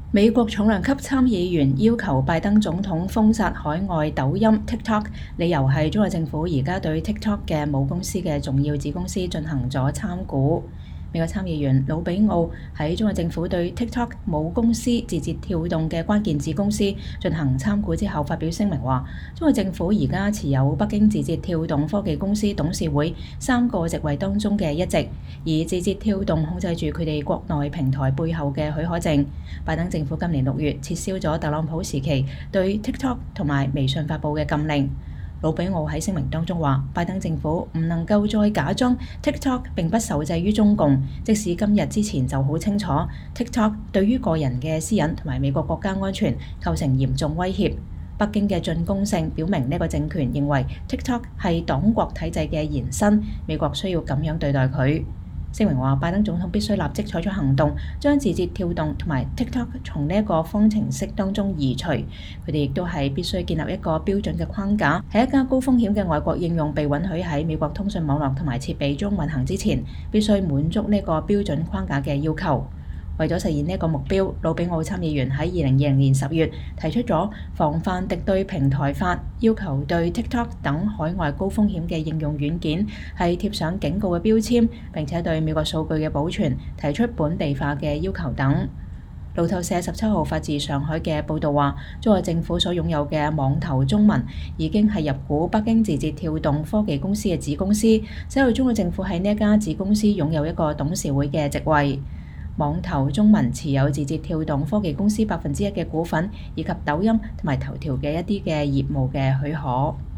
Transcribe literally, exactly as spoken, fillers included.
美國重量級參議員要求拜登總統封殺海外抖音 TikTok， 理由係中國政府而家對 TikTok 嘅母公司嘅重要子公司進行咗參股。美國參議員魯比奧喺中國政府對 TikTok 母公司字節跳動嘅關鍵子公司進行參股之後發表聲明話，中國政府而家持有北京字節跳動科技公司董事會三個席位當中嘅一席，而字節跳動控制住佢哋國內平台背後嘅許可證。拜登政府今年六月撤銷咗特朗普時期對 TikTok 同埋微信發布嘅禁令。魯比奧喺聲明當中話，拜登政府唔能夠再假裝 TikTok 並不受制於中共，即使今日之前就好清楚 TikTok 對於個人嘅私隱同埋美國國家安全構成嚴重威脅。北京嘅進攻性表明呢個政權認為 TikTok 係黨國體制嘅延伸，美國需要咁樣對待佢。聲明話，拜登總統必須立即採取行動，將字節跳動同埋 TikTok 從呢一個方程式當中移除。佢哋亦都係必須建立一個標準嘅框架，喺一家高風險嘅外國應用被允許喺美國通訊網絡同埋設備中運行之前，必須滿足呢個標準框架嘅要求。為咗實現呢一個目標，魯比奧參議員喺二零二零年十月提出咗防範敵對平台法，要求對 TikTok 等海外高風險嘅應用軟件係貼上警告嘅標籤，並且對美國數據嘅保存提出本地化嘅要求等。路透社十七號發自上海嘅報導話，中國政府所擁有嘅網頭中文已經係入股北京字節跳動科技公司嘅子公司，使到中國政府喺呢一家子公司擁有一個董事會嘅席位。網頭中文持有字節跳動科技公司百分之一嘅股份，以及抖音同埋頭條嘅一啲嘅業務嘅許可。